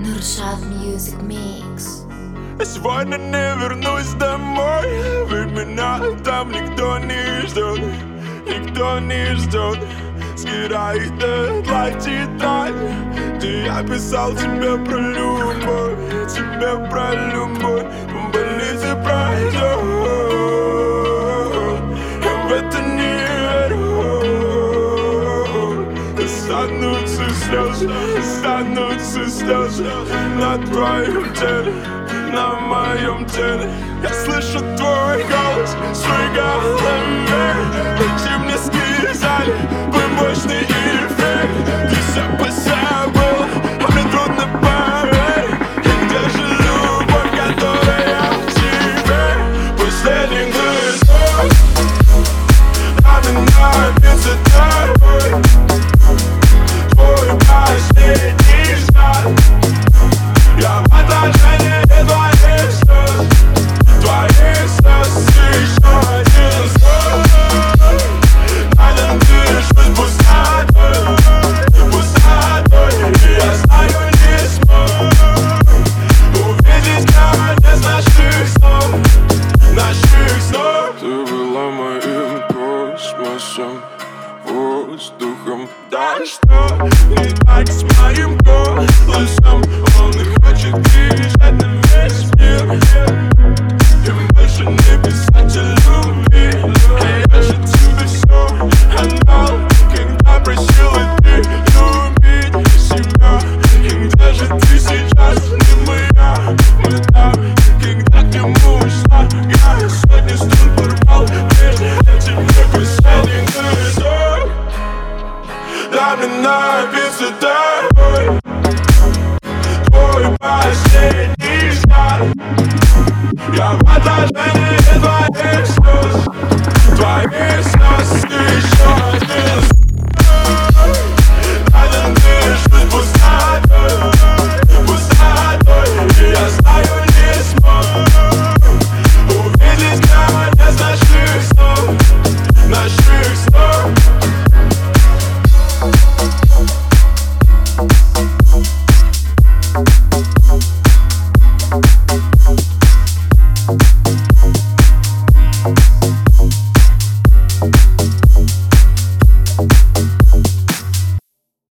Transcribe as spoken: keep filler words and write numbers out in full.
Нуршат Music Mix. Сегодня не вернусь домой, ведь меня там никто не ждет, никто не ждет. Скирает для тетрадь, где я писал тебе про любовь, тебе про любовь. В больнице пройдет, я в это не верю. Останутся слезы, останутся слезы на твоем теле, на моем теле. Я слышу твой голос в своей голове. Врачи мне сказали, побочный эффект. Ты все позабыла, а мне трудно поверить. И где же любовь, которая в тебе? Последний глоток, а меня бьется тобой. Твой последний взгляд, я в отражении твоих слез, твоих слез еще один слой. Надо дышать пустотой, пустотой, и я знаю, не смог увидеть конец наших снов, наших снов. Ты была моим космосом, воздухом. Да что не так с моим голосом? Он хочет кричать на весь мир и больше не писать о любви. А я же тебе все отдал, когда просил и ты любить себя. И где же ты сейчас, не моя? Мы там, когда к нему ушла, я сотни струн порвал, прежде этим не последний глоток. Да мне напиться тобой, твой последний взгляд. Я в отражении твоих слез, твоих слез еще один слой. Надо дышать пустотой, пустотой, и я знаю, не смог увидеть конец наших снов, наших снов. We'll be right back.